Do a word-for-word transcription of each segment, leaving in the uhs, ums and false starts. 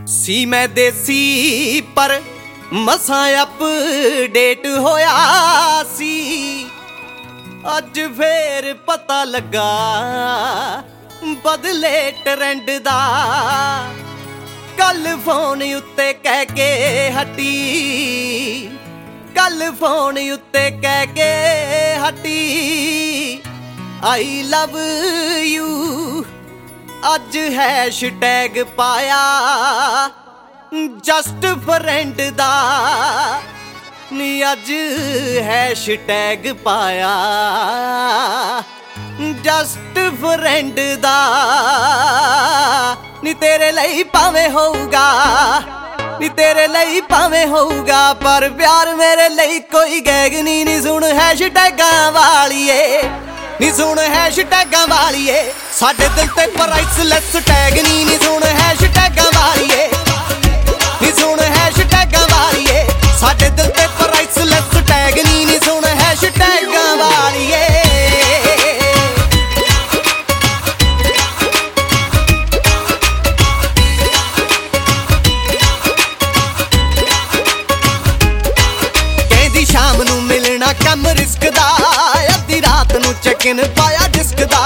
ਸੀ ਮੈਂ ਦੇਸੀ ਪਰ ਮਸਾਂ ਅਪਡੇਟ ਹੋਇਆ ਸੀ। ਅੱਜ ਫੇਰ ਪਤਾ ਲੱਗਾ ਬਦਲੇ ਟ੍ਰੈਂਡ ਦਾ। ਕੱਲ ਫੋਨ ਉੱਤੇ ਕਹਿ ਕੇ ਹਟੀ, ਕੱਲ ਫੋਨ ਉੱਤੇ ਕਹਿ ਕੇ ਹਟੀ ਆਈ ਲਵ ਯੂ। ਅੱਜ ਹੈਸ਼ਟੈਗ ਪਾਇਆ ਜਸਟ ਫਰੈਂਡ ਦਾ, ਨੀ ਅੱਜ ਹੈਸ਼ਟੈਗ ਪਾਇਆ ਜਸਟ ਫਰੈਂਡ ਦਾ। ਨੀ ਤੇਰੇ ਲਈ ਭਾਵੇਂ ਹੋਊਗਾ, ਨੀ ਤੇਰੇ ਲਈ ਭਾਵੇਂ ਹੋਊਗਾ, ਪਰ ਪਿਆਰ ਮੇਰੇ ਲਈ ਕੋਈ ਗੈਗ ਨੀ। ਨੀ ਸੁਣ ਹੈਸ਼ਟੈਗਾਂ ਵਾਲੀਏ, ਨੀ ਸੁਣ ਹੈਸ਼ਟੈਗਾਂ ਵਾਲੀਏ, ਸਾਡੇ ਦਿਲ ਤੇ ਪ੍ਰਾਈਸਲੈਸ ਟੈਗ ਨੀ। ਨੀ ਸੁਣ ਹੈਸ਼ਟੈਗਾਂ ਵਾਲੀਏ, ਨੀ ਸੁਣ ਹੈਸ਼ਟੈਗਾਂ ਵਾਲੀਏ, ਸਾਡੇ ਦਿਲ ਤੇ ਪ੍ਰਾਈਸਲੈਸ ਟੈਗ ਨੀ। ਨੀ ਸੁਣ ਹੈਸ਼ਟੈਗਾਂ ਵਾਲੀਏ। ਕਹਿੰਦੀ ਸ਼ਾਮ ਨੂੰ ਮਿਲਣਾ ਕੰਮ ਰਿਸਕ ਦਾ, ਅੱਧੀ ਰਾਤ ਨੂੰ ਚੈਕਿਨ ਪਾਇਆ ਡਿਸਕ ਦਾ।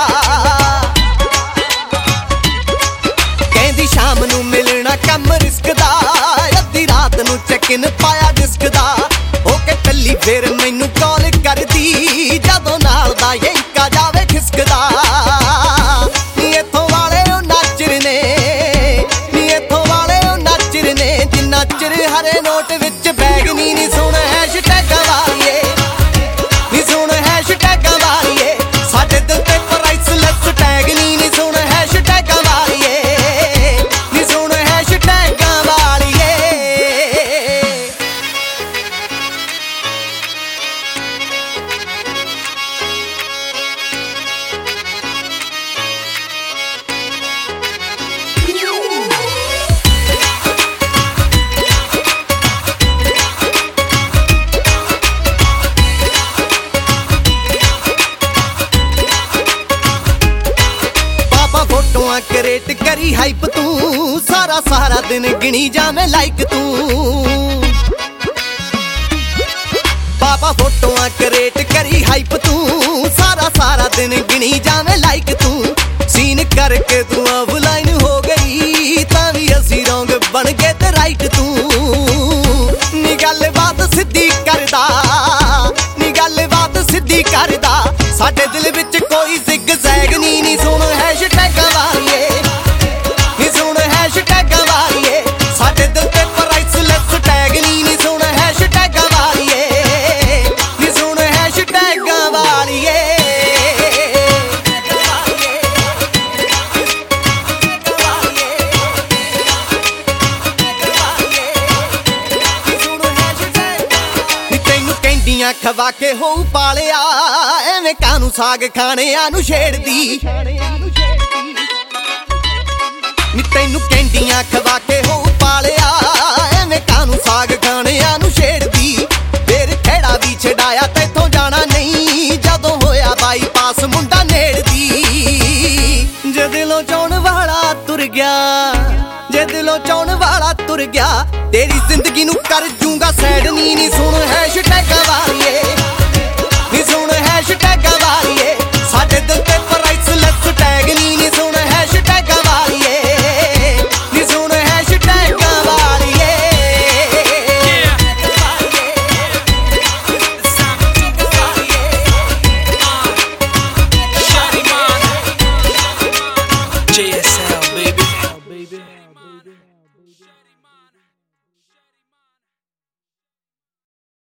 ਕਹਿੰਦੀ ਸ਼ਾਮ ਨੂੰ ਮਿਲਣਾ ਕੰਮ ਰਿਸਕ ਦਾ, ਅੱਧੀ ਰਾਤ ਨੂੰ ਚੈਕਿਨ ਪਾਇਆ ਡਿਸਕ ਦਾ। ਹੋ ਕੇ ਟੱਲੀ ਫੇਰ ਮੈਨੂੰ ਕਾਲ ਕਰਦੀ, ਜਦੋਂ ਨਾਲ ਦਾ ਯੰਕਾ ਜਾਵੇ ਖਿਸਕਦਾ। ਨੀ ਇੱਥੋਂ ਵਾਲੇ ਉਹ ਨਾਚਰ ਨੇ, ਨੀ ਇੱਥੋਂ ਵਾਲੇ ਉਹ ਨਾਚਰ ਨੇ, ਜਿੰਨਾ ਚਿਰ ਹਰੇ ਨੋਟ ਵਿੱਚ ਬੈਗ ਨੀ। ਨੀ ਸੁਣ ਹੈਸ਼ਟੈਗਾਂ ਵਾਲੀਏ, ਨੀ ਸੁਣ ਹੈਸ਼ਟੈਗਾਂ ਵਾਲੀਏ, ਸਾਡੇ ਦਿਲ ਤੇ ਪ੍ਰਾਈਸਲੈਸ ਟੈਗ ਨੀ। ਨੀ ਸੁਣ ਹੈਸ਼ਟੈਗਾਂ ਵਾਲੀਏ, ਨੀ ਸੁਣ ਹੈਸ਼ਟੈਗਾਂ ਵਾਲੀਏ। ਫੋਟੋਆਂ ਕ੍ਰੀਏਟ ਕਰੀ ਹਾਈਪ ਤੂੰ, ਸਾਰਾ ਸਾਰਾ ਦਿਨ ਗਿਣੀ ਜਾਵੇਂ ਲਾਈਕ ਤੂੰ। ਪਾਪਾ ਫੋਟੋਆਂ ਕ੍ਰੀਏਟ ਕਰੀ ਹਾਈਪ ਤੂੰ, ਸਾਰਾ ਸਾਰਾ ਦਿਨ ਗਿਣੀ ਜਾਵੇਂ ਲਾਈਕ ਤੂੰ। ਸੀਨ ਕਰਕੇ ਤੂੰ ਆਫਲਾਈਨ ਹੋ ਗਈ, ਤਾਂ ਵੀ ਅਸੀਂ ਰੌਂਗ ਬਣ ਗਏ ਤੇ ਰਾਈਟ ਤੂੰ। ਨੀ ਗੱਲ ਬਾਤ ਸਿੱਧੀ ਕਰਦਾ, ਨੀ ਗੱਲ ਬਾਤ ਸਿੱਧੀ ਕਰਦਾ, ਸਾਡੇ ਦਿਲ ਵਿੱਚ ਕੋਈ ਜ਼ਿਗ ਜ਼ੈਗ ਨੀ। ਨੀ ਸੁਣ ਹੈਸ਼ਟੈਗਾਂ ਵਾਲੀਏ, ਨੀ ਸੁਣ ਹੈਸ਼ਟੈਗਾਂ ਵਾਲੀਏ, ਸਾਡੇ ਦਿਲ ਤੇ ਪ੍ਰਾਈਸਲੈਸ ਟੈਗ ਨੀ। ਨੀ ਸੁਣ ਹੈਸ਼ਟੈਗਾਂ ਵਾਲੀਏ, ਨੀ ਸੁਣ ਹੈਸ਼ਟੈਗਾਂ ਵਾਲੀਏ। ਨੀ ਤੈਨੂੰ ਕੈਂਡੀਆਂ ਖਵਾ ਕੇ ਹੋਊ ਪਾਲਿਆ, ਐਵੇਂ ਕਾਹਨੂੰ ਸਾਗ ਖਾਣਿਆਂ ਨੂੰ ਛੇੜਦੀ। ਨੀ ਤੈਨੂੰ ਕੈਂਡੀਆਂ ਖਵਾ ਕੇ ਹੋਊ ਪਾਲਿਆ, ਐਵੇਂ ਕਾਹਨੂੰ ਸਾਗ ਖਾਣਿਆਂ ਨੂੰ ਛੇੜਦੀ। ਫੇਰ ਖੇੜਾ ਵੀ ਛਡਾਇਆ ਤੈਥੋਂ ਜਾਣਾ ਨਹੀਂ, ਜਦੋਂ ਹੋਇਆ ਬਾਈਪਾਸ ਮੁੰਡਾ ਨੇੜਦੀ। ਜੇ ਦਿਲੋਂ ਚਾਹੁਣ ਵਾਲਾ ਤੁਰ ਗਿਆ, ਜੇ ਦਿਲੋਂ ਚਾਹੁਣ ਵਾਲਾ ਤੁਰ ਗਿਆ, ਤੇਰੀ ਜ਼ਿੰਦਗੀ ਨੂੰ ਕਰ ਜੂੰਗਾ ਸੈਡ ਨੀ। ਨੀ ਸੁਣ ਹੈਸ਼ਟੈਗਾਂ ਵਾਲੀਏ, ਨੀ ਸੁਣ ਹੈਸ਼ਟੈਗਾਂ ਵਾਲੀਏ, ਸਾਡੇ ਦਿਲ ਤੇ ਪ੍ਰਾਈਸਲੈਸ ਟੈਗ ਨੀ। ਨੀ ਸੁਣ ਹੈਸ਼ਟੈਗਾਂ ਵਾਲੀਏ, ਨੀ ਸੁਣ ਹੈਸ਼ਟੈਗਾਂ ਵਾਲੀਏ। J S L baby.